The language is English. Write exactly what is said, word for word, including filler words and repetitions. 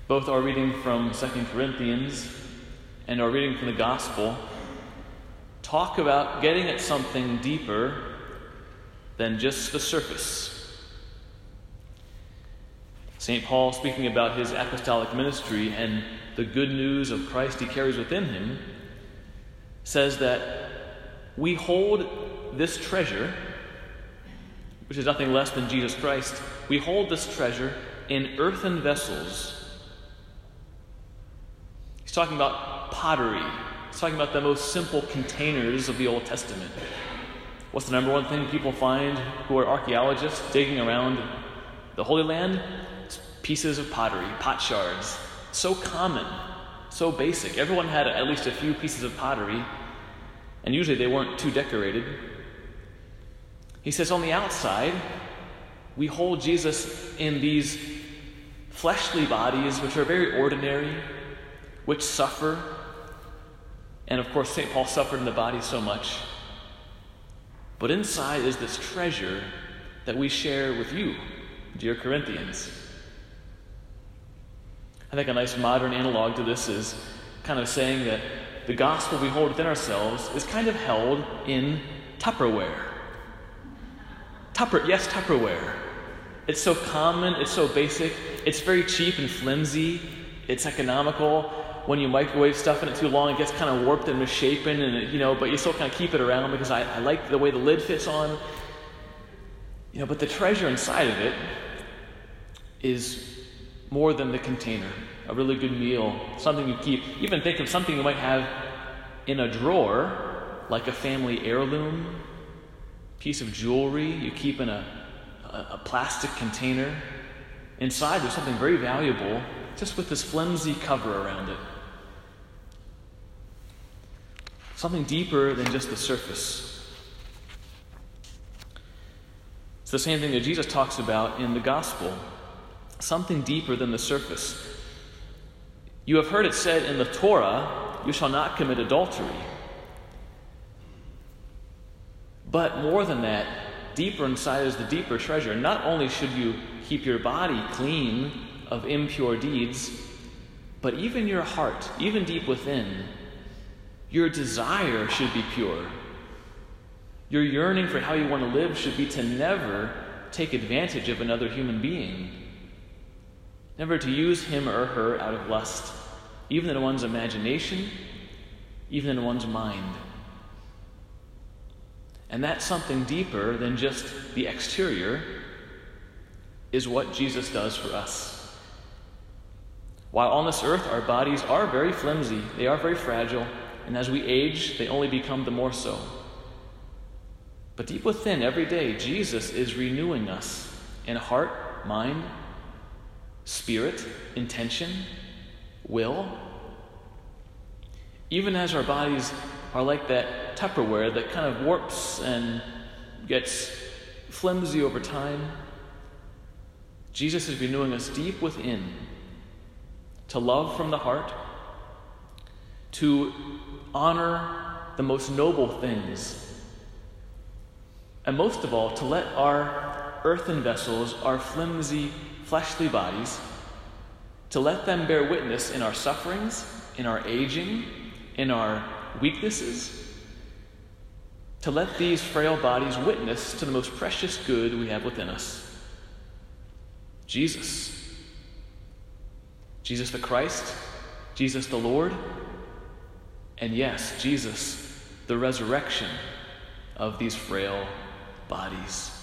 Both our reading from Second Corinthians and our reading from the Gospel talk about getting at something deeper than just the surface. Saint Paul, speaking about his apostolic ministry and the good news of Christ he carries within him, says that we hold this treasure, which is nothing less than Jesus Christ, we hold this treasure in earthen vessels. He's talking about pottery. He's talking about the most simple containers of the Old Testament. What's the number one thing people find who are archaeologists digging around the Holy Land? It's pieces of pottery, pot shards. So common, so basic. Everyone had at least a few pieces of pottery, and usually they weren't too decorated. He says on the outside, we hold Jesus in these fleshly bodies which are very ordinary, which suffer. And of course, Saint Paul suffered in the body so much. But inside is this treasure that we share with you, dear Corinthians. I think a nice modern analog to this is kind of saying that the gospel we hold within ourselves is kind of held in Tupperware. Tupper, yes, Tupperware. It's so common, it's so basic, it's very cheap and flimsy, it's economical. When you microwave stuff in it too long, it gets kind of warped and misshapen, and it, you know, but you still kind of keep it around because I, I like the way the lid fits on. You know, but the treasure inside of it is more than the container. A really good meal, something you keep. Even think of something you might have in a drawer, like a family heirloom, piece of jewelry you keep in a, a, a plastic container. Inside there's something very valuable, just with this flimsy cover around it. Something deeper than just the surface. It's the same thing that Jesus talks about in the gospel. Something deeper than the surface. You have heard it said in the Torah, you shall not commit adultery. But more than that, deeper inside is the deeper treasure. Not only should you keep your body clean of impure deeds, but even your heart, even deep within, your desire should be pure. Your yearning for how you want to live should be to never take advantage of another human being. Never to use him or her out of lust, even in one's imagination, even in one's mind. And that something deeper than just the exterior is what Jesus does for us. While on this earth our bodies are very flimsy, they are very fragile, and as we age, they only become the more so. But deep within, every day, Jesus is renewing us in heart, mind, spirit, intention, will. Even as our bodies are like that Tupperware that kind of warps and gets flimsy over time, Jesus is renewing us deep within to love from the heart, to honor the most noble things, and most of all, to let our earthen vessels, our flimsy, fleshly bodies, to let them bear witness in our sufferings, in our aging, in our weaknesses, to let these frail bodies witness to the most precious good we have within us. Jesus. Jesus the Christ, Jesus the Lord, and yes, Jesus, the resurrection of these frail bodies.